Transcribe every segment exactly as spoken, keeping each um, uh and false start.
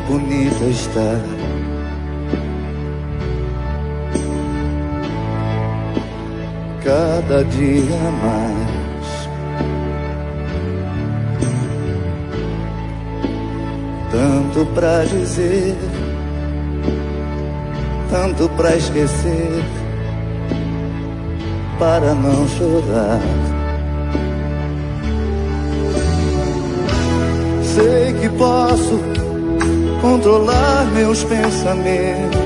bonita está. Cada dia mais. Tanto pra dizer, tanto pra esquecer, para não chorar. Sei que posso controlar meus pensamentos,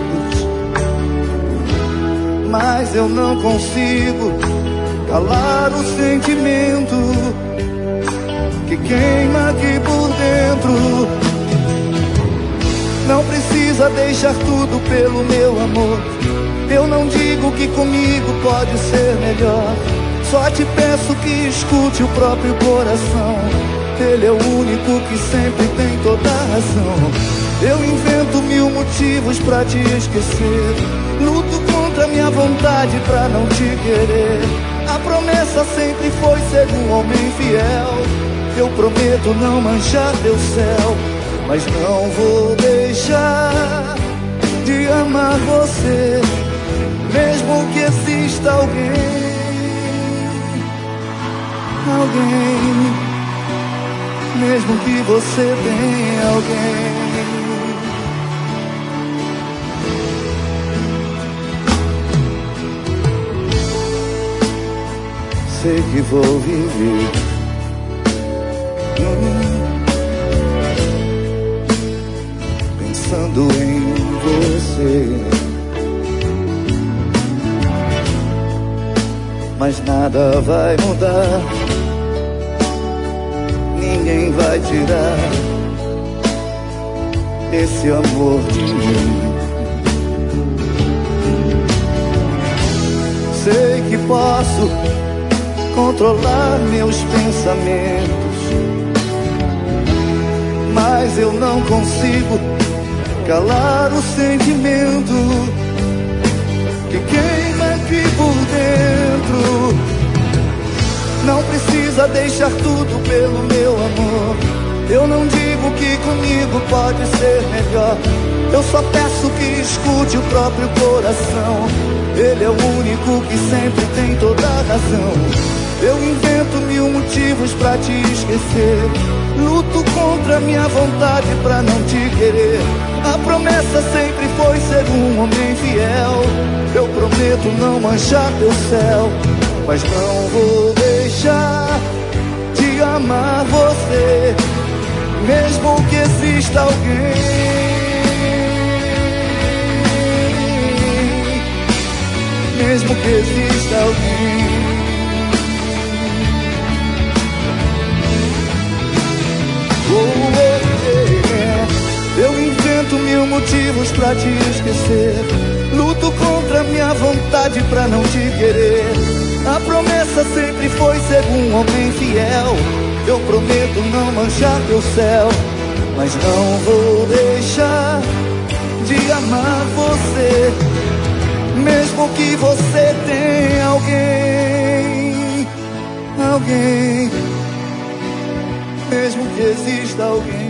mas eu não consigo calar o sentimento que queima aqui por dentro. Não precisa deixar tudo pelo meu amor. Eu não digo que comigo pode ser melhor. Só te peço que escute o próprio coração. Ele é o único que sempre tem toda a razão. Eu invento mil motivos pra te esquecer. Luto contra minha vontade pra não te querer. A promessa sempre foi ser um homem fiel. Eu prometo não manchar teu céu, mas não vou deixar de amar você, mesmo que exista alguém, alguém, mesmo que você tenha alguém. Sei que vou viver hum, pensando em você, mas nada vai mudar. Ninguém vai tirar esse amor de mim. Sei que posso controlar meus pensamentos, mas eu não consigo calar o sentimento que queima aqui por dentro. Não precisa deixar tudo pelo meu amor. Eu não digo que comigo pode ser melhor. Eu só peço que escute o próprio coração. Ele é o único que sempre tem toda a razão. Eu invento mil motivos pra te esquecer. Luto contra minha vontade pra não te querer. A promessa sempre foi ser um homem fiel. Eu prometo não manchar teu céu, mas não vou deixar de amar você, mesmo que exista alguém, mesmo que exista alguém. Oh, oh, yeah. Eu invento mil motivos pra te esquecer. Luto contra minha vontade pra não te querer. A promessa sempre foi ser um homem fiel. Eu prometo não manchar teu céu, mas não vou deixar de amar você, mesmo que você tenha alguém, alguém, mesmo que exista alguém.